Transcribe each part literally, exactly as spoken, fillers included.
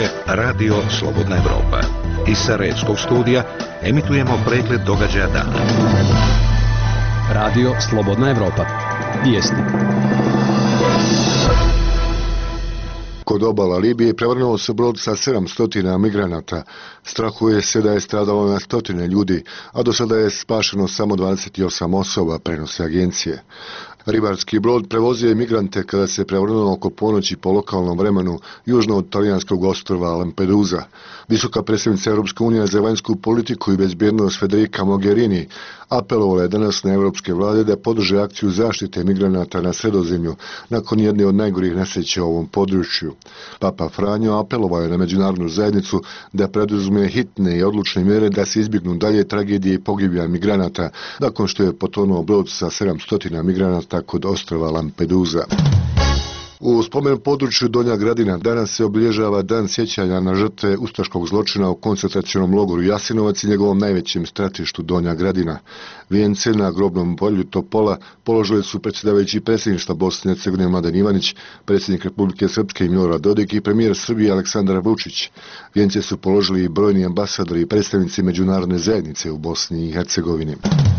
Radio Slobodna Evropa. Iz Sarajevskog studija emitujemo pregled događaja dana. Radio Slobodna Evropa. Vijesti. Kod obala Libije prevrnuo se brod sa sedamsto migranata. Strahuje se da je stradalo na stotine ljudi, a do sada je spašeno samo dvadeset osam osoba, prenose agencije. Ribarski brod prevozio je migrante kada se prevrnuo oko ponoći po lokalnom vremenu južno od talijanskog ostrva Lampedusa. Visoka predstavnica Europske unije za vanjsku politiku i bezbjednost Federica Mogherini apelovala je danas na europske vlade da podrže akciju zaštite migranata na Sredozemlju nakon jedne od najgorih nesreća u ovom području. Papa Franjo apelovao je na međunarodnu zajednicu da preduzme hitne i odlučne mjere da se izbjegnu dalje tragedije i pogibija migranata nakon što je potonuo brod sa sedamsto migranata kod ostrva Lampedusa. U spomen području Donja Gradina danas se obilježava dan sjećanja na žrtve ustaškog zločina u koncentracionom logoru Jasenovac i njegovom najvećem stratištu Donja Gradina. Vijence na grobnom polju Topola položili su predsjedavajući predsjedništva Bosne i Hercegovine Mladen Ivanić, predsjednik Republike Srpske Milorad Dodik i premijer Srbije Aleksandar Vučić. Vijence su položili i brojni ambasadori i predstavnici međunarodne zajednice u Bosni i Hercegovini.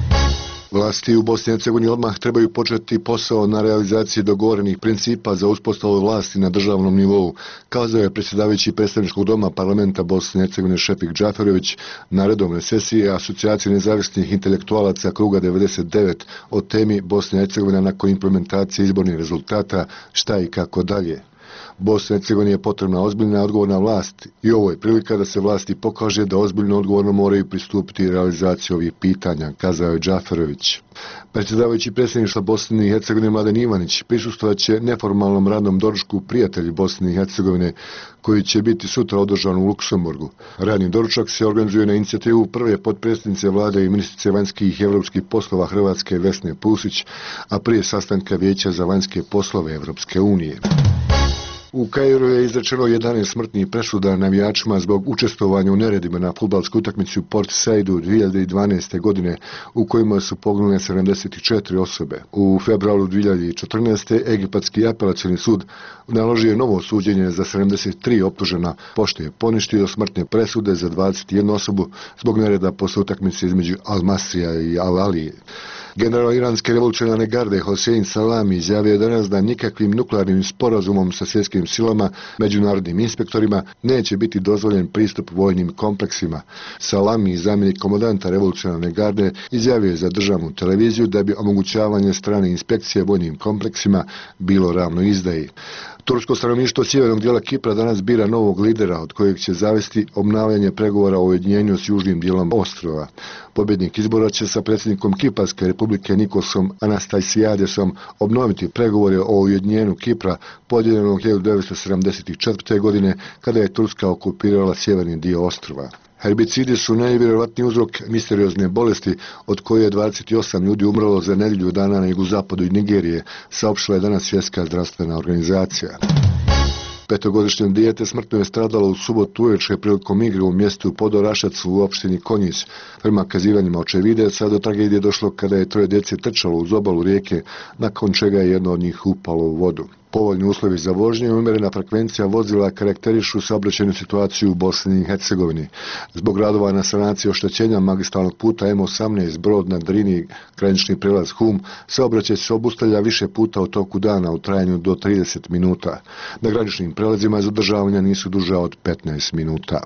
Vlasti u Bosni i Hercegovini odmah trebaju početi posao na realizaciji dogovorenih principa za uspostavu vlasti na državnom nivou, kazao je predsjedavajući predstavničkog doma parlamenta Bosne i Hercegovine Šefik Džaferović na redovne sesije Asocijacije nezavisnih intelektualaca kruga devedeset devet o temi Bosne i Hercegovina nakon implementacije izbornih rezultata, šta i kako dalje. Bosni i Hercegovini je potrebna ozbiljna odgovorna vlast i ovo je prilika da se vlasti pokaže da ozbiljno odgovorno moraju pristupiti realizaciji ovih pitanja, kazao je Džaferović. Predsjedavajući predsjedništva Bosne i Hercegovine Mladen Ivanić prisustvovat će neformalnom radnom doručku Prijatelji Bosne i Hercegovine koji će biti sutra održan u Luksemburgu. Radni doručak se organizuje na inicijativu prve potpredsjednice vlade i ministrice vanjskih i evropskih poslova Hrvatske Vesne Pusić, a prije sastanka Vijeća za vanjske poslove Evropske unije. U Kairu je izrečeno jedanaest smrtnih presuda navijačima zbog učestvovanja u neredima na fudbalskoj utakmici u Port Saidu dvije hiljade dvanaeste. godine u kojima su poginule sedamdeset četiri osobe. U februaru dvije hiljade četrnaeste. Egipatski apelacioni sud naložio je novo suđenje za sedamdeset tri optužena, pošto je poništio smrtne presude za dvadeset jednu osobu zbog nereda posle utakmice između Al-Masrija i Al-Alije. General iranske revolucionarne garde Hosein Salami izjavio je danas da nikakvim nuklearnim sporazumom sa svjetskim silama, međunarodnim inspektorima, neće biti dozvoljen pristup vojnim kompleksima. Salami, zamjenik komandanta revolucionarne garde, izjavio je za državnu televiziju da bi omogućavanje strane inspekcije vojnim kompleksima bilo ravno izdaji. Tursko stanovništvo sjevernog dijela Kipra danas bira novog lidera od kojeg će zavesti obnavljanje pregovora o ujedinjenju s južnim dijelom ostrova. Pobjednik izbora će sa predsjednikom Kiparske republike Nikosom Anastasiadesom obnoviti pregovore o ujedinjenju Kipra podijeljenog hiljadu devetsto sedamdeset četvrte. godine kada je Turska okupirala sjeverni dio ostrva. Herbicidi su najvjerojatniji uzrok misteriozne bolesti od koje je dvadeset osam ljudi umrlo za nedjelju dana na jugozapadu Nigerije, saopštila je danas Svjetska zdravstvena organizacija. Petogodišnje dijete smrtno je stradalo u subotu uveče prilikom igre u mjestu Podorašac u opštini Konjic. Prema kazivanjima očevidaca do tragedije došlo kada je troje djece trčalo uz obalu rijeke, nakon čega je jedno od njih upalo u vodu. Povoljni uslovi za vožnje i umjerena frekvencija vozila karakterišu saobraćajnu situaciju u Bosni i Hercegovini. Zbog radova na sanaciji oštećenja magistralnog puta M osamnaest Brod na Drini, granični prijelaz Hum, saobraćaj se obustavlja više puta u toku dana u trajanju do trideset minuta. Na graničnim prijelazima zadržavanja nisu duža od petnaest minuta.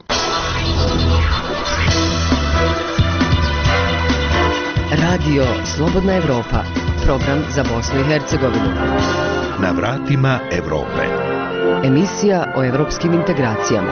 Radio Slobodna Evropa, program za Bosnu i Hercegovinu. Na vratima Evrope. Emisija o evropskim integracijama.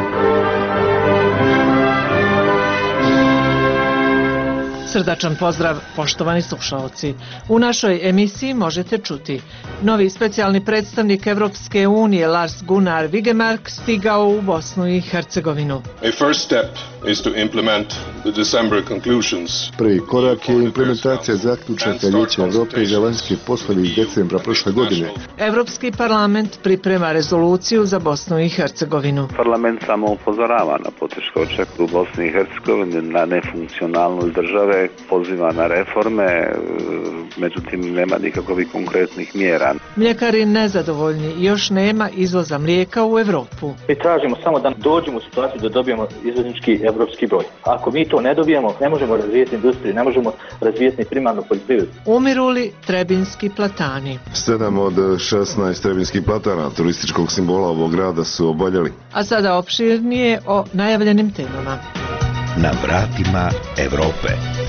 Srdačan pozdrav, poštovani slušaoci. U našoj emisiji možete čuti: novi specijalni predstavnik Evropske unije Lars Gunnar Vigemark stigao u Bosnu i Hercegovinu. A first step is to implement the December conclusions. Prvi korak je implementacija zaključaka Vijeća Europe za vanjske poslove iz decembra prošle godine. Evropski parlament priprema rezoluciju za Bosnu i Hercegovinu. Parlament samo upozorava na poteškoće u Bosni i Hercegovini, na nefunkcionalnost države reforme, poziva na reforme, međutim nema nikakvih konkretnih mjera. Mljekari nezadovoljni, još nema izvoza mlijeka u Europu. Mi tražimo samo da dođemo u situaciju da dobijemo izvoznički evropski broj. Ako mi to ne dobijemo, ne možemo razvijeti industriju, ne možemo razvijeti primarnu poljoprivredu. Umiru li trebinski platani? sedam od šesnaest trebinskih platana, turističkog simbola ovog grada, su oboljeli. A sada opširnije o najavljenim temama. Na vratima Europe.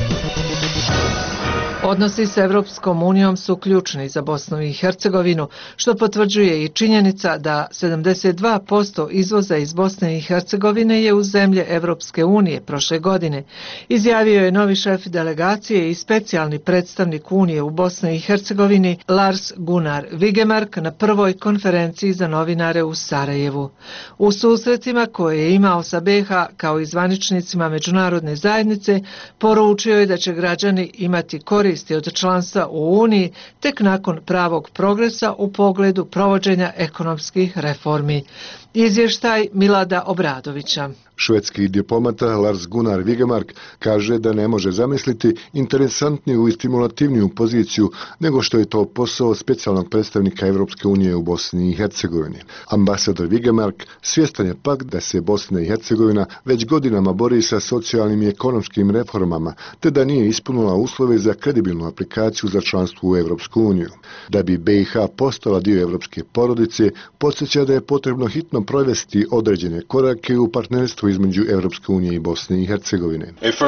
Odnosi s Evropskom unijom su ključni za Bosnu i Hercegovinu, što potvrđuje i činjenica da sedamdeset dva posto izvoza iz Bosne i Hercegovine je u zemlje Evropske unije prošle godine. Izjavio je novi šef delegacije i specijalni predstavnik Unije u Bosni i Hercegovini Lars Gunnar Vigemark na prvoj konferenciji za novinare u Sarajevu. U susretima koje je imao sa B iH kao i zvaničnicima međunarodne zajednice, poručio je da će građani imati korist od članstva u Uniji tek nakon pravog progresa u pogledu provođenja ekonomskih reformi. Izvještaj Milada Obradovića. Švedski diplomata Lars Gunnar Vigemark kaže da ne može zamisliti interesantniju i stimulativniju poziciju nego što je to posao specijalnog predstavnika Evropske unije u Bosni i Hercegovini. Ambasador Vigemark svjestan je pak da se Bosna i Hercegovina već godinama bori sa socijalnim i ekonomskim reformama, te da nije ispunila uslove za kredibilnu aplikaciju za članstvo u Evropsku uniju. Da bi B iH postala dio evropske porodice, podsjeća da je potrebno hitno provesti određene korake u partnerstvu između Evropske unije i Bosne i Hercegovine.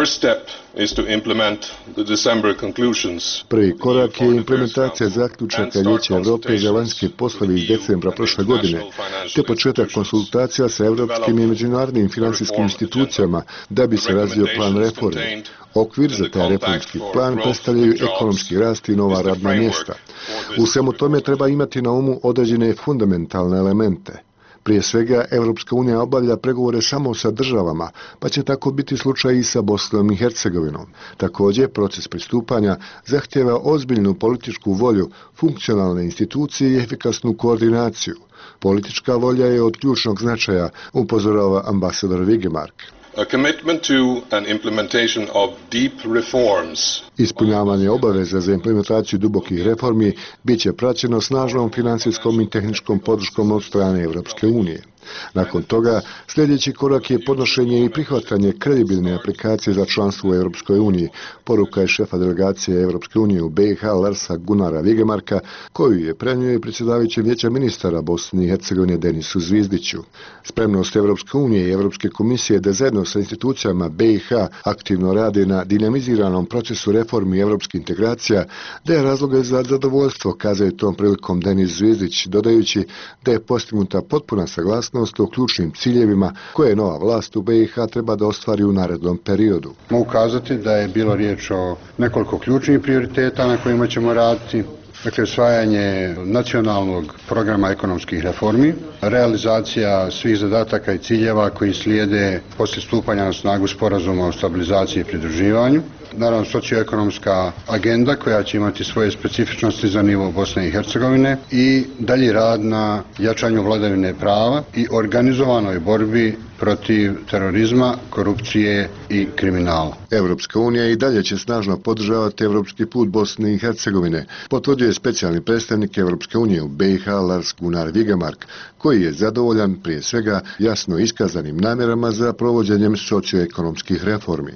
Prvi korak je implementacija zaključaka Vijeća Europe za vanjske poslove iz decembra prošle godine, te početak konsultacija sa evropskim i međunarodnim financijskim institucijama da bi se razvio plan reforme. Okvir za taj reformski plan predstavljaju ekonomski rast i nova radna mjesta. U svemu tome treba imati na umu određene fundamentalne elemente. Prije svega, Evropska unija obavlja pregovore samo sa državama, pa će tako biti slučaj i sa Bosnom i Hercegovinom. Također, proces pristupanja zahtjeva ozbiljnu političku volju, funkcionalne institucije i efikasnu koordinaciju. Politička volja je od ključnog značaja, upozorava ambasador Vigemark. A commitment to an implementation of deep reforms. Ispunjavanje obaveza za implementaciju dubokih reformi bit će praćeno snažnom financijskom i tehničkom podrškom od strane Evropske unije. Nakon toga, sljedeći korak je podnošenje i prihvatanje kredibilne aplikacije za članstvo u Europskoj uniji, poruka je šefa delegacije Europske unije u B iH Larsa Gunnara Vigemarka, koju je prenio i predsjedavajući Vijeća ministara Bosne i Hercegovine Denisu Zvizdiću. Spremnost Europske unije i Europske komisije da zajedno sa institucijama B iH aktivno rade na dinamiziranom procesu reformi europskih integracija, da je razloga za zadovoljstvo, kazao je tom prilikom Denis Zvizdić, dodajući da je postignuta potpuna saglasnost o ključnim ciljevima koje nova vlast u B iH treba da ostvari u narednom periodu. Mogu kazati da je bilo riječ o nekoliko ključnih prioriteta na kojima ćemo raditi. Dakle, usvajanje nacionalnog programa ekonomskih reformi, realizacija svih zadataka i ciljeva koji slijede poslije stupanja na snagu sporazuma o stabilizaciji i pridruživanju. Naravno, socioekonomska agenda koja će imati svoje specifičnosti za nivo Bosne i Hercegovine i dalji rad na jačanju vladavine prava i organizovanoj borbi protiv terorizma, korupcije i kriminala. Evropska unija i dalje će snažno podržavati evropski put Bosne i Hercegovine, potvrđuje specijalni predstavnik Evropske unije u B iH Lars Gunnar Vigemark, koji je zadovoljan prije svega jasno iskazanim namjerama za provođenjem socioekonomskih reformi.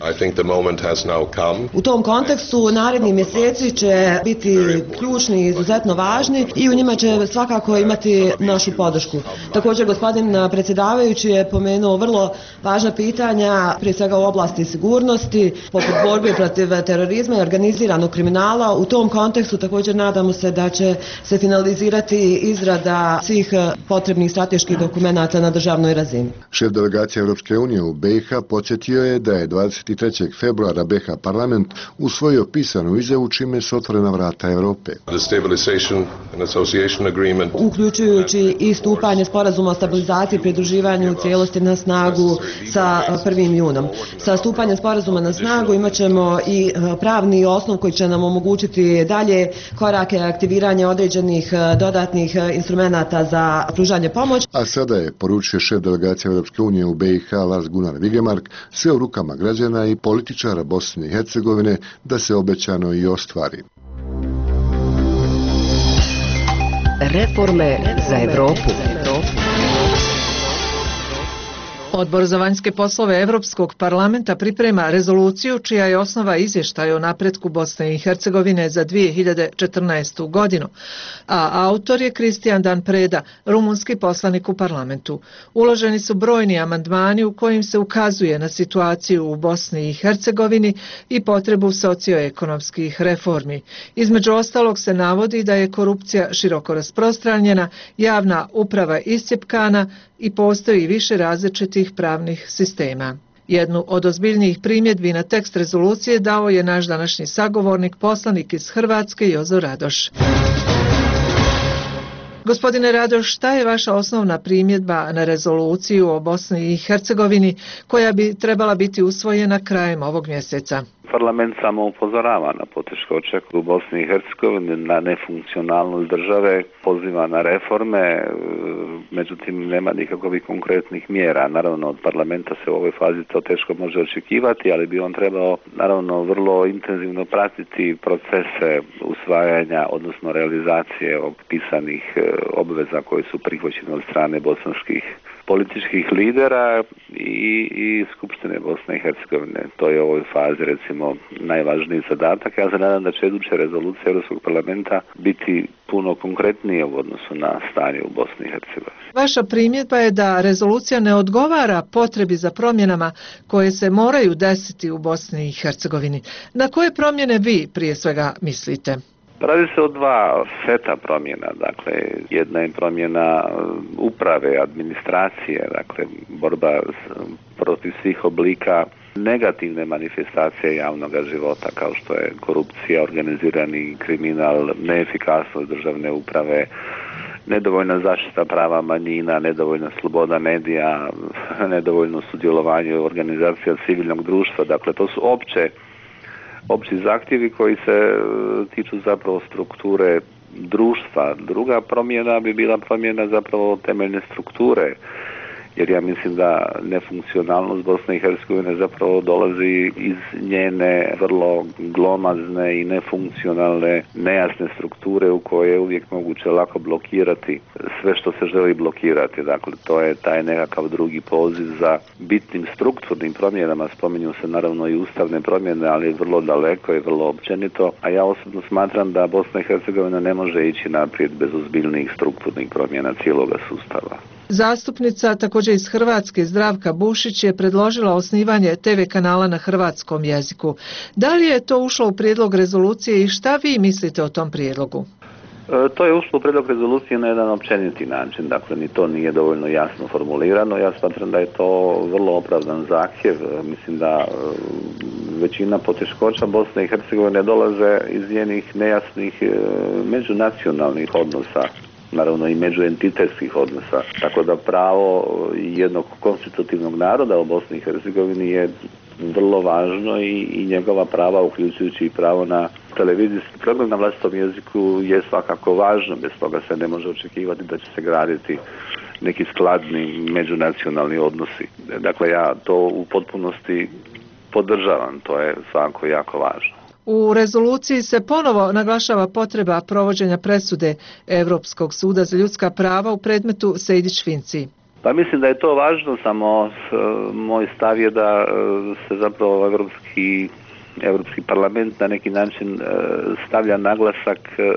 U tom kontekstu naredni mjeseci će biti ključni i izuzetno važni i u njima će svakako imati našu podršku. Također, gospodin predsjedavajući je pomenuo vrlo važna pitanja, prije svega u oblasti sigurnosti, poput borbe protiv terorizma i organiziranog kriminala. U tom kontekstu također nadamo se da će se finalizirati izrada svih potrebnih strateških dokumenata na državnoj razini. Šef delegacije Europske unije u B iH podsjetio je da je dvadeset trećeg februara B iH parlament usvojio pisanu izjavu čime su otvorena vrata Europe. Uključujući i stupanje sporazuma o stabilizaciji i pridruživanju u cijelosti na snagu sa prvim junom. Sa stupanjem sporazuma na snagu imat ćemo i pravni osnov koji će nam omogućiti dalje korake aktiviranja određenih dodatnih instrumenata za pružanje pomoći. A sada je, poručio šef delegacije Europske unije u B iH Lars Gunnar Vigemark, sve u rukama građana i političara Bosne i Hercegovine da se obećano i ostvari. Reforme za Evropu. Odbor za vanjske poslove Evropskog parlamenta priprema rezoluciju čija je osnova izvještaj o napretku Bosne i Hercegovine za dvije hiljade četrnaestu. godinu, a autor je Kristijan Dan Preda, rumunski poslanik u parlamentu. Uloženi su brojni amandmani u kojim se ukazuje na situaciju u Bosni i Hercegovini i potrebu socioekonomskih reformi. Između ostalog se navodi da je korupcija široko rasprostranjena, javna uprava iscjepkana i postoji više različitih pravnih sistema. Jednu od ozbiljnijih primjedbi na tekst rezolucije dao je naš današnji sagovornik, poslanik iz Hrvatske Jozo Radoš. Gospodine Radoš, šta je vaša osnovna primjedba na rezoluciju o Bosni i Hercegovini koja bi trebala biti usvojena krajem ovog mjeseca? Parlament samo upozorava na poteškoće u Bosni i Hercegovini, na nefunkcionalnost države, poziva na reforme, međutim nema nikakvih konkretnih mjera. Naravno, od parlamenta se u ovoj fazi to teško može očekivati, ali bi on trebao naravno vrlo intenzivno pratiti procese usvajanja, odnosno realizacije opisanih obveza koje su prihvaćene od strane bosanskih političkih lidera i, i Skupštine Bosne i Hercegovine. To je u ovoj fazi recimo najvažniji zadatak. Ja se nadam da će iduća rezolucija Europskog parlamenta biti puno konkretnije u odnosu na stanje u Bosni i Hercegovini. Vaša primjedba je da rezolucija ne odgovara potrebi za promjenama koje se moraju desiti u Bosni i Hercegovini. Na koje promjene vi prije svega mislite? Radi se o dva seta promjena, dakle jedna je promjena uprave, administracije, dakle borba protiv svih oblika negativne manifestacije javnog života kao što je korupcija, organizirani kriminal, neefikasnost državne uprave, nedovoljna zaštita prava manjina, nedovoljna sloboda medija, nedovoljno sudjelovanje organizacija civilnog društva, dakle to su opće opći zahtjevi koji se tiču zapravo strukture društva. Druga promjena bi bila promjena zapravo temeljne strukture, jer ja mislim da nefunkcionalnost Bosne i Hercegovine zapravo dolazi iz njene vrlo glomazne i nefunkcionalne, nejasne strukture u koje je uvijek moguće lako blokirati sve što se želi blokirati. Dakle, to je taj nekakav drugi poziv za bitnim strukturnim promjenama. Spominju se naravno i ustavne promjene, ali vrlo daleko i vrlo općenito. A ja osobno smatram da Bosna i Hercegovina ne može ići naprijed bez ozbiljnih strukturnih promjena cijeloga sustava. Zastupnica također iz Hrvatske Zdravka Bušić je predložila osnivanje te ve kanala na hrvatskom jeziku. Da li je to ušlo u prijedlog rezolucije i šta vi mislite o tom prijedlogu? E, to je ušlo u prijedlog rezolucije na jedan općeniti način, dakle ni to nije dovoljno jasno formulirano. Ja smatram da je to vrlo opravdan zahtjev. Mislim da e, većina poteškoća Bosne i Hercegovine dolaze iz njenih nejasnih e, međunacionalnih odnosa, naravno i međuentitetskih odnosa. Tako da pravo jednog konstitutivnog naroda u Bosni i Hercegovini je vrlo važno i, i njegova prava, uključujući i pravo na televizijski program na vlastitom jeziku, je svakako važno. Bez toga se ne može očekivati da će se graditi neki skladni međunacionalni odnosi. Dakle, ja to u potpunosti podržavam, to je svakako jako važno. U rezoluciji se ponovo naglašava potreba provođenja presude Europskog suda za ljudska prava u predmetu Sejdić-Finci. Pa mislim da je to važno, samo moj stav je da se zapravo Europski, Europski parlament na neki način stavlja naglasak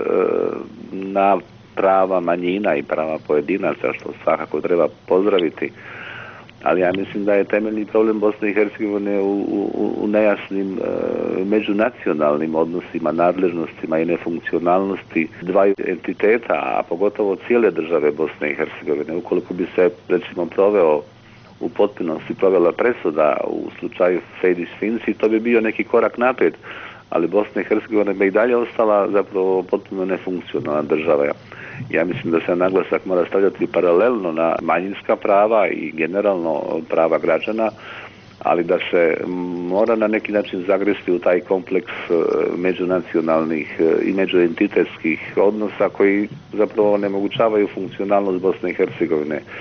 na prava manjina i prava pojedinaca, što svakako treba pozdraviti. Ali ja mislim da je temeljni problem Bosne i Hercegovine u, u, u nejasnim e, međunacionalnim odnosima, nadležnostima i nefunkcionalnosti dvaju entiteta, a pogotovo cijele države Bosne i Hercegovine. Ukoliko bi se, recimo, proveo u potpunosti provela presuda u slučaju Sejdić-Finci, to bi bio neki korak naprijed, ali Bosna i Hercegovina bi i dalje ostala zapravo potpuno nefunkcionalna država. Ja mislim da se naglasak mora stavljati paralelno na manjinska prava i generalno prava građana, ali da se mora na neki način zagresti u taj kompleks međunacionalnih i međuentitetskih odnosa koji zapravo onemogućavaju funkcionalnost Bosne i Hercegovine.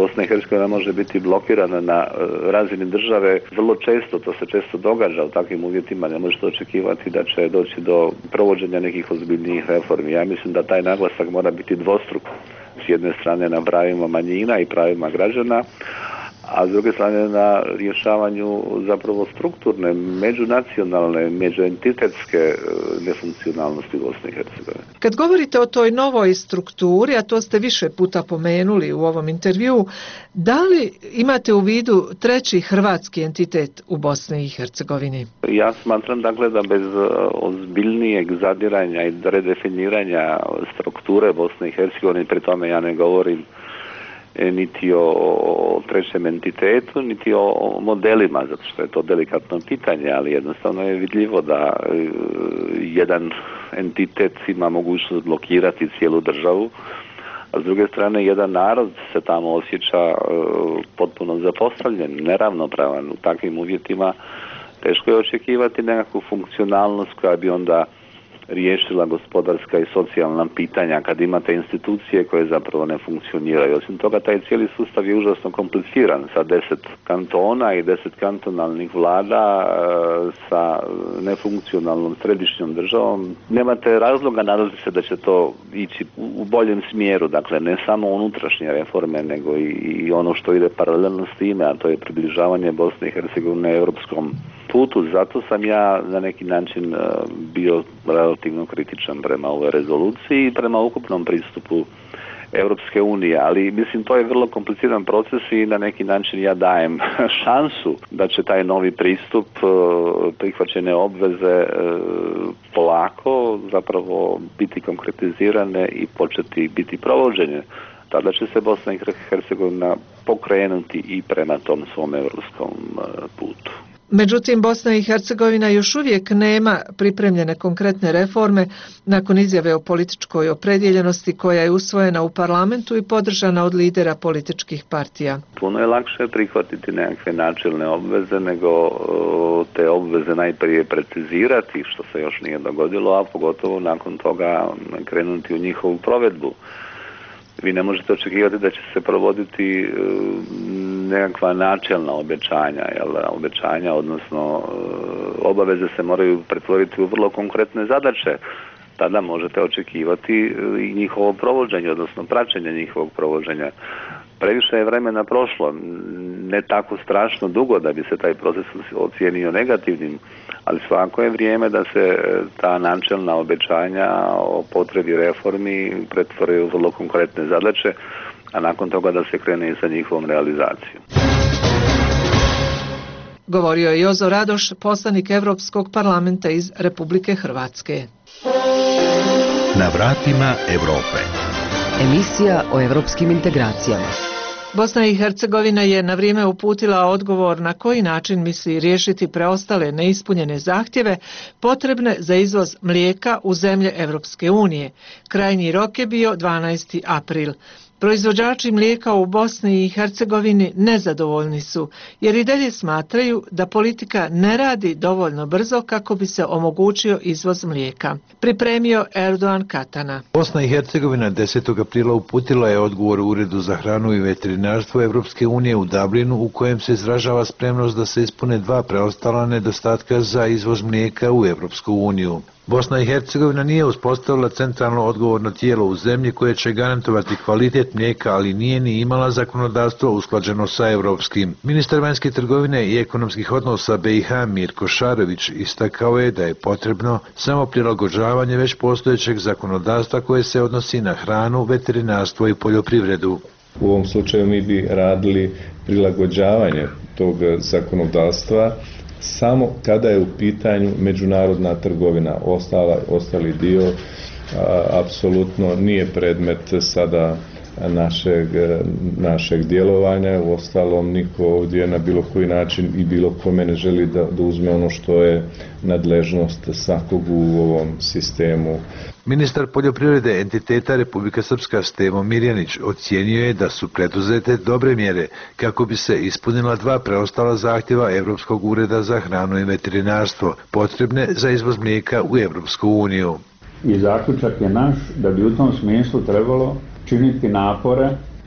Bosna i Hercegovina može biti blokirana na razini države. Vrlo često, to se često događa u takvim uvjetima, ne možete očekivati da će doći do provođenja nekih ozbiljnijih reformi. Ja mislim da taj naglasak mora biti dvostruk. S jedne strane na pravima manjina i pravima građana, a s druge strane na rješavanju zapravo strukturne, međunacionalne, međuentitetske nefunkcionalnosti Bosne i Hercegovine. Kad govorite o toj novoj strukturi, a to ste više puta pomenuli u ovom intervjuu, da li imate u vidu treći hrvatski entitet u Bosni i Hercegovini? Ja smatram dakle da bez ozbiljnijeg zadiranja i redefiniranja strukture Bosne i Hercegovine, pri tome ja ne govorim niti o trećem entitetu, niti o modelima, zato što je to delikatno pitanje, ali jednostavno je vidljivo da jedan entitet ima mogućnost blokirati cijelu državu, a s druge strane jedan narod se tamo osjeća potpuno zapostavljen, neravnopravan. U takvim uvjetima teško je očekivati nekakvu funkcionalnost koja bi onda riješila gospodarska i socijalna pitanja kad imate institucije koje zapravo ne funkcioniraju. Osim toga, taj cijeli sustav je užasno kompliciran sa deset kantona i deset kantonalnih vlada, sa nefunkcionalnom središnjom državom. Nemate razloga nadati se da će to ići u boljem smjeru, dakle ne samo unutrašnje reforme, nego i ono što ide paralelno s time, a to je približavanje Bosne i Hercegovine europskom putu. Zato sam ja na neki način bio relativno kritičan prema ovoj rezoluciji i prema ukupnom pristupu Europske unije, ali mislim to je vrlo kompliciran proces i na neki način ja dajem šansu da će taj novi pristup, prihvaćene obveze polako zapravo biti konkretizirane i početi biti provođenje. Tada će se Bosna i Hercegovina pokrenuti i prema tom svom europskom putu. Međutim, Bosna i Hercegovina još uvijek nema pripremljene konkretne reforme nakon izjave o političkoj opredjeljenosti koja je usvojena u parlamentu i podržana od lidera političkih partija. Puno je lakše prihvatiti nekakve načelne obveze nego te obveze najprije precizirati, što se još nije dogodilo, a pogotovo nakon toga krenuti u njihovu provedbu. Vi ne možete očekivati da će se provoditi nekakva načelna obećanja, jel, obećanja, odnosno obaveze se moraju pretvoriti u vrlo konkretne zadaće. Tada možete očekivati i njihovo provođenje, odnosno praćenje njihovog provođenja. Previše je vremena prošlo, ne tako strašno dugo da bi se taj proces ocijenio negativnim, ali svako je vrijeme da se ta načelna obećanja o potrebi reformi pretvore u vrlo konkretne zadaće, a nakon toga da se krene i sa njihovom realizacijom. Govorio je Jozo Radoš, poslanik Europskog parlamenta iz Republike Hrvatske. Na vratima Europe. Emisija o europskim integracijama. Bosna i Hercegovina je na vrijeme uputila odgovor na koji način misli riješiti preostale neispunjene zahtjeve potrebne za izvoz mlijeka u zemlje Europske unije. Krajnji rok je bio dvanaesti april. Proizvođači mlijeka u Bosni i Hercegovini nezadovoljni su, jer i dalje smatraju da politika ne radi dovoljno brzo kako bi se omogućio izvoz mlijeka. Pripremio Erdogan Katana. Bosna i Hercegovina desetog aprila uputila je odgovor u Uredu za hranu i veterinarstvo Evropske unije u Dublinu, u kojem se izražava spremnost da se ispune dva preostala nedostatka za izvoz mlijeka u Evropsku uniju. Bosna i Hercegovina nije uspostavila centralno odgovorno tijelo u zemlji koje će garantovati kvalitet mlijeka, ali nije ni imala zakonodavstvo usklađeno sa europskim. Ministar vanjske trgovine i ekonomskih odnosa B i H Mirko Šarović istakao je da je potrebno samo prilagođavanje već postojećeg zakonodavstva koje se odnosi na hranu, veterinarstvo i poljoprivredu. U ovom slučaju mi bi radili prilagođavanje tog zakonodavstva samo kada je u pitanju međunarodna trgovina. Ostala, ostali dio a, apsolutno nije predmet sada našeg, našeg djelovanja. Uostalom niko ovdje na bilo koji način i bilo kome ne želi da, da uzme ono što je nadležnost svakog u ovom sistemu. Ministar poljoprivrede entiteta Republika Srpska Stevo Mirjanić ocijenio je da su preduzete dobre mjere kako bi se ispunila dva preostala zahtjeva Europskog ureda za hranu i veterinarstvo, potrebne za izvoz mlijeka u Europsku uniju. I zaključak je naš da bi u tom smislu trebalo činiti napore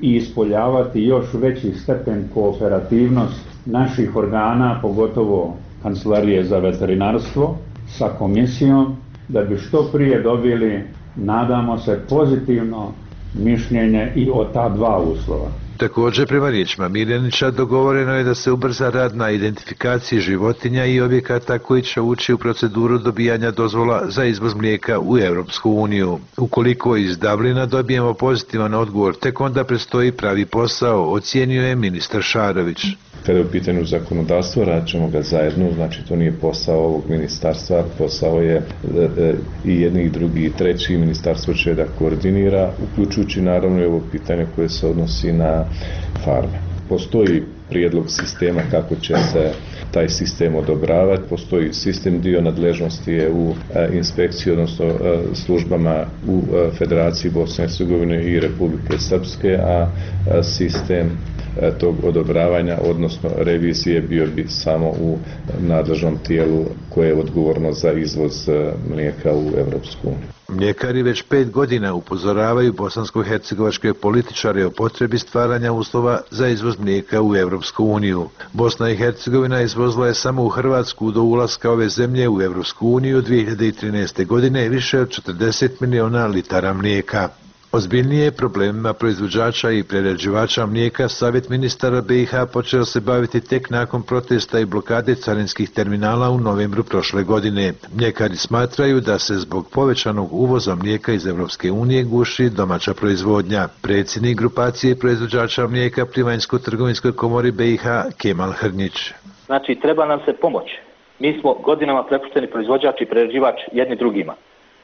i ispoljavati još veći stepen kooperativnost naših organa, pogotovo Kancelarije za veterinarstvo, sa komisijom, da bi što prije dobili, nadamo se, pozitivno mišljenje i o ta dva uslova. Također, prema riječima Miljanića, dogovoreno je da se ubrza rad na identifikaciji životinja i objekata koji će ući u proceduru dobijanja dozvola za izvoz mlijeka u Europsku uniju. Ukoliko iz Dublina dobijemo pozitivan odgovor, tek onda predstoji pravi posao, ocijenio je ministar Šarović. Kada je u pitanju zakonodavstvo, radit ćemo ga zajedno, znači to nije posao ovog ministarstva, posao je e, i jedni i drugi i treći, ministarstvo će da koordinira, uključujući naravno i ovo pitanje koje se odnosi na farme. Postoji prijedlog sistema kako će se taj sistem odobravati, postoji sistem, dio nadležnosti je u e, inspekciji, odnosno e, službama u e, Federaciji Bosne i Hercegovine i Republike Srpske, a e, sistem tog odobravanja, odnosno revizije, bio bi samo u nadležnom tijelu koje je odgovorno za izvoz mlijeka u Europsku uniju. Mljekari već pet godina upozoravaju bosansko-hercegovačke političare o potrebi stvaranja uslova za izvoz mlijeka u Europsku uniju. Bosna i Hercegovina izvozila je samo u Hrvatsku do ulaska ove zemlje u Europsku uniju dvije hiljade trinaeste. godine više od četrdeset miliona litara mlijeka. Ozbiljnije problemima proizvođača i prerađivača mlijeka Savjet ministara B i H počeo se baviti tek nakon protesta i blokade carinskih terminala u novembru prošle godine. Mljekari smatraju da se zbog povećanog uvoza mlijeka iz Europske unije guši domaća proizvodnja. Predsjednik grupacije proizvođača mlijeka pri Vanjsko-trgovinskoj komori B i H Kemal Hrnić. Znači, treba nam se pomoć. Mi smo godinama prepušteni proizvođač i prerađivač jedni drugima.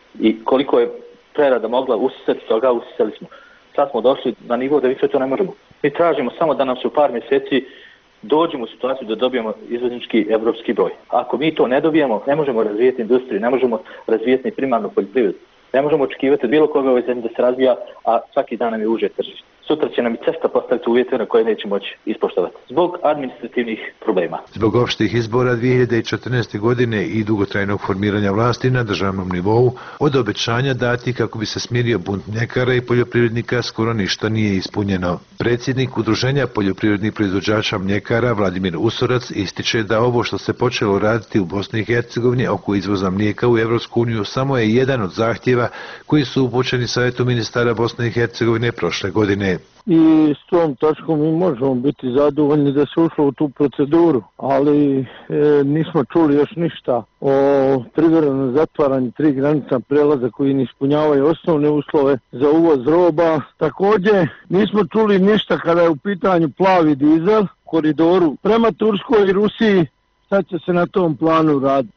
I koliko je prerada mogla usisati toga, usisali smo. Sad smo došli na nivo da više to ne možemo. Mi tražimo samo da nam se u par mjeseci dođemo u situaciju da dobijemo izvoznički evropski broj. Ako mi to ne dobijemo, ne možemo razvijeti industriju, ne možemo razvijeti ni primarnu poljoprivredu. Ne možemo očekivati bilo koga u ovoj zemlji da se razvija, a svaki dan nam je uže tržište. Sutra će nam i cesta postaviti uvjete na koje neće moći ispoštovati. Zbog administrativnih problema. Zbog opštih izbora dvije hiljade četrnaeste. godine i dugotrajnog formiranja vlasti na državnom nivou, od obećanja dati kako bi se smirio bunt mljekara i poljoprivrednika skoro ništa nije ispunjeno. Predsjednik Udruženja poljoprivrednih proizvođača mljekara Vladimir Usorac ističe da ovo što se počelo raditi u Bosni i Hercegovini oko izvoza mlijeka u Europsku uniju samo je jedan od zahtjeva koji su upućeni Savjetu ministara Bosne i Hercegovine prošle godine. I s tom tačkom mi možemo biti zadovoljni da se ušlo u tu proceduru, ali e, nismo čuli još ništa o privremenom zatvaranju tri granična prelaza koji ne ispunjavaju osnovne uslove za uvoz roba. Također nismo čuli ništa kada je u pitanju plavi dizel, koridoru prema Turskoj i Rusiji, sad će se na tom planu raditi.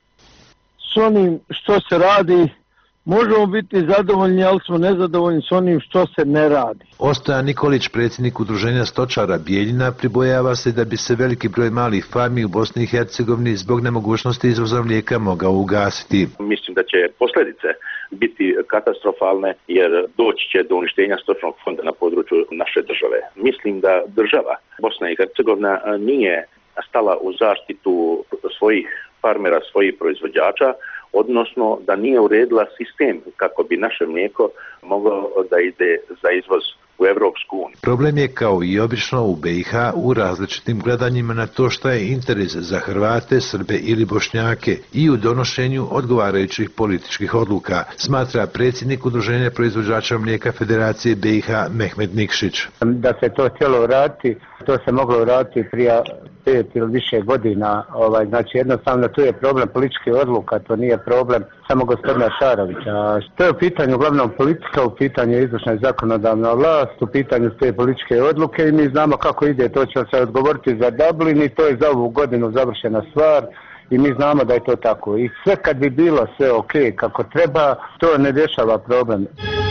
S onim što se radi, možemo biti zadovoljni, ali smo nezadovoljni s onim što se ne radi. Ostojan Nikolić, predsjednik Udruženja stočara Bijeljina, pribojava se da bi se veliki broj malih farmi u Bosni i Hercegovini zbog nemogućnosti izvoza mlijeka mogao ugasiti. Mislim da će posljedice biti katastrofalne jer doći će do uništenja stočnog fonda na području naše države. Mislim da država Bosna i Hercegovina nije stala u zaštitu svojih farmera, svojih proizvođača, odnosno da nije uredila sistem kako bi naše mlijeko moglo da ide za izvoz u Europsku uniju. Problem je kao i obično u B i H u različitim gledanjima na to što je interes za Hrvate, Srbe ili Bošnjake i u donošenju odgovarajućih političkih odluka, smatra predsjednik Udruženja proizvođača mlijeka Federacije B i H Mehmed Nikšić. Da se to htjelo raditi, to se moglo raditi prije pet ili više godina. Ovaj, znači jednostavno tu je problem političke odluka, to nije problem samo gospodina Šarovića. To je u pitanju uglavnom politika, u pitanju izvršna i zakonodavna vlast, u pitanju te političke odluke i mi znamo kako ide, to će se odgovoriti za Dublin i to je za ovu godinu završena stvar i mi znamo da je to tako. I sve kad bi bilo sve ok kako treba, to ne rješava problem.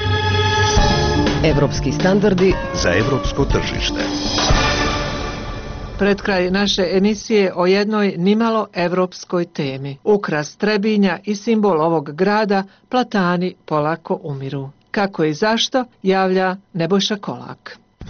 Evropski standardi za evropsko tržište. Pred kraj naše emisije o jednoj nimalo evropskoj temi. Ukras Trebinja i simbol ovog grada, platani polako umiru. Kako i zašto, javlja Nebojša Kolak.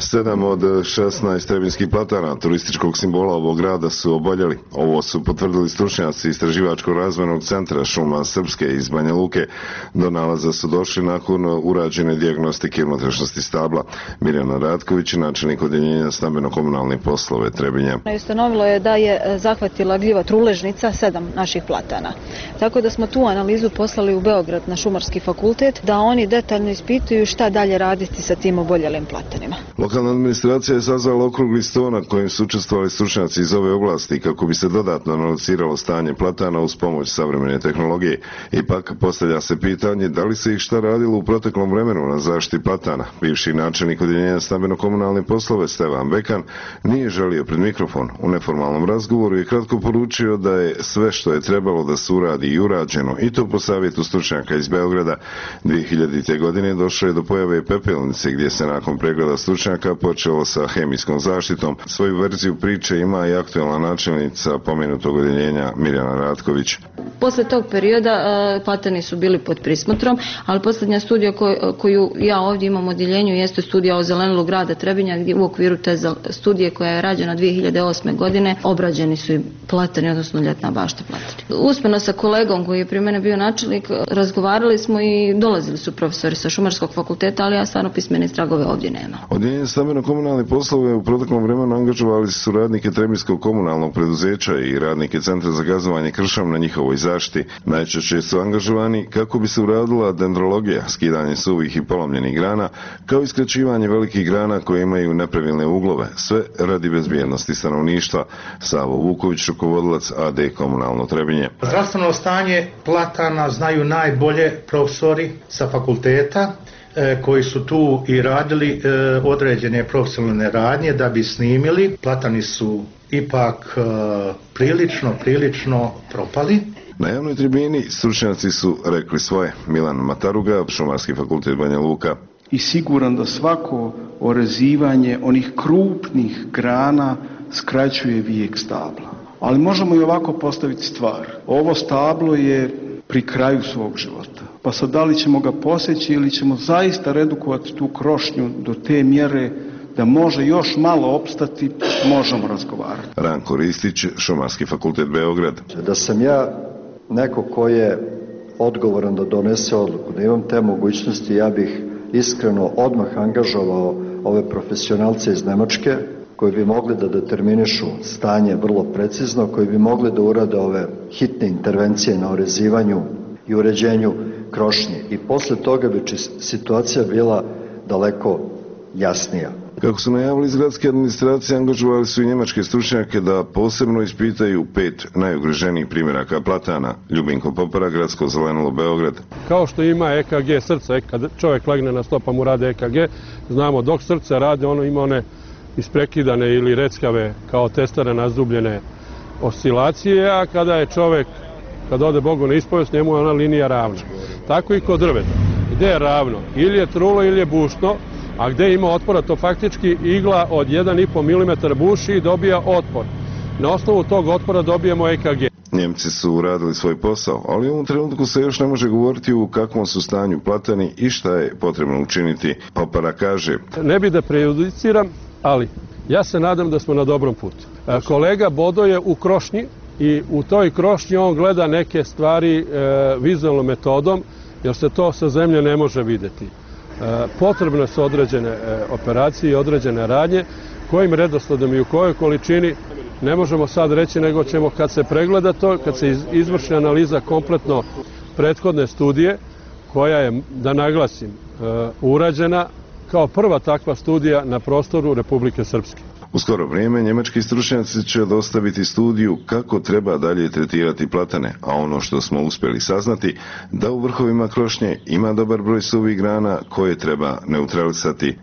Sedam od šesnaest trebinskih platana turističkog simbola ovog grada su oboljeli. Ovo su potvrdili stručnjaci Istraživačkog razvojnog centra šuma Srpske iz Banja Luke. Do nalaza su došli nakon urađene dijagnostike unutrašnjosti stabla. Mirjana Ratković, načelnik odjeljenja stambeno-komunalne poslove Trebinja. Ustanovilo je da je zahvatila gljiva truležnica sedam naših platana. Tako da smo tu analizu poslali u Beograd na Šumarski fakultet da oni detaljno ispituju šta dalje raditi sa tim oboljelim platanima. Lokalna administracija je sazvala okrugli sto na kojem su učestvovali stručnjaci iz ove oblasti kako bi se dodatno analiziralo stanje platana uz pomoć savremene tehnologije. Ipak postavlja se pitanje da li se ih šta radilo u proteklom vremenu na zaštiti platana. Bivši načelnik odjeljenja stambeno-komunalne poslove Stevan Bekan nije želio pred mikrofon. U neformalnom razgovoru je kratko poručio da je sve što je trebalo da se uradi i urađeno, i to po savjetu stručnjaka iz Beograda. dvije hiljadite. godine došlo je do pojave pepelnice gdje se nakon pregleda stručnjaka počelo sa hemijskom zaštitom. Svoju verziju priče ima i aktualna načelnica pomenutog odjeljenja Mirjana Ratković. Posle tog perioda platani su bili pod prismotrom, ali posljednja studija koju ja ovdje imam u odjeljenju jeste studija o zelenilu grada Trebinja, gdje u okviru te studije koja je rađena dvije hiljade osme. godine obrađeni su i platani, odnosno ljetna bašta platani. Uspjeno sa kolegom koji je prije mene bio načelnik, razgovarali smo i dolazili su profesori sa Šumarskog fakulteta, ali ja stvarno pismene tragove ovdje nema. Odjeljenje stambeno-komunalne poslove u proteklom vremenu angažovali su radnike Trebinskog komunalnog preduzeća i radnike Centra za gazovanje kršom na njihovoj zaštiti. Najčešće su angažovani kako bi se uradila dendrologija, skidanje suvih i polomljenih grana, kao i skraćivanje velikih grana koje imaju nepravilne uglove, sve radi bezbjednosti stanovništva. Savo Vuković, rukovodilac A D Komunalno Trebinje. Zdravstveno stanje platana znaju najbolje profesori sa fakulteta koji su tu i radili određene profesionalne radnje da bi snimili. Platani su ipak prilično, prilično propali. Na javnoj tribini stručnjaci su rekli svoje. Milan Mataruga, Šumarski fakultet Banja Luka. I siguran da svako orezivanje onih krupnih grana skraćuje vijek stabla. Ali možemo i ovako postaviti stvar. Ovo stablo je pri kraju svog života. Pa sad da li ćemo ga poseći ili ćemo zaista redukovati tu krošnju do te mjere da može još malo opstati, možemo razgovarati. Ranko Ristić, Šumarski fakultet Beograd. Da sam ja neko ko je odgovoran da donese odluku, da imam te mogućnosti, ja bih iskreno odmah angažovao ove profesionalce iz Nemačke koji bi mogli da determinišu stanje vrlo precizno, koji bi mogli da urade ove hitne intervencije na orezivanju i uređenju krošnje. I posle toga bi situacija bila daleko jasnija. Kako su najavili iz gradske administracije, angažovali su i njemačke stručnjake da posebno ispitaju pet najugroženijih primjeraka platana. Ljubinko Popara, Gradsko zelenilo Beograd. Kao što ima E K G srca, kad čovjek legne na sto pa mu rade E K G, znamo dok srce rade, ono ima one isprekidane ili reckave kao testare nazdubljene oscilacije, a kada je čovjek, kad ode Bogu na ispovest, njemu je ona linija ravna. Tako i kod drveta. Gde je ravno? Ili je trulo ili je bušno, a gde ima otpora, to faktički igla od jedan i po milimetra buši i dobija otpor. Na osnovu tog otpora dobijemo E K G. Njemci su uradili svoj posao, ali u ovom trenutku se još ne može govoriti u kakvom su stanju platani i šta je potrebno učiniti. Popara kaže: Ne bi da prejudiciram, ali ja se nadam da smo na dobrom putu. Kolega Bodo je u krošnji i u toj krošnji on gleda neke stvari e, vizualnom metodom, jer se to sa zemlje ne može vidjeti. E, potrebne su određene e, operacije i određene radnje, kojim redosledom i u kojoj količini ne možemo sad reći, nego ćemo kad se pregleda to, kad se izvrši analiza kompletno prethodne studije, koja je, da naglasim, e, urađena kao prva takva studija na prostoru Republike Srpske. U skoro vrijeme njemački stručnjaci će dostaviti studiju kako treba dalje tretirati platane, a ono što smo uspjeli saznati, da u vrhovima krošnje ima dobar broj suvih grana koje treba neutralisati.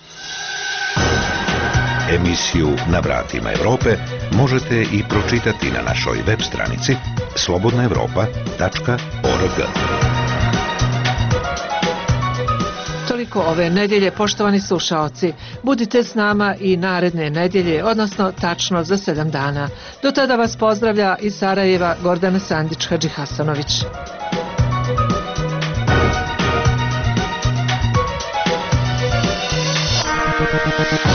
Emisiju Na vratima Evrope možete i pročitati na našoj web stranici slobodna evropa tačka org. Toliko ove nedjelje, poštovani slušaoci. Budite s nama i naredne nedjelje, odnosno tačno za sedam dana. Do tada vas pozdravlja iz Sarajeva Gordana Sandić-Hadži Hasanović. Thank you.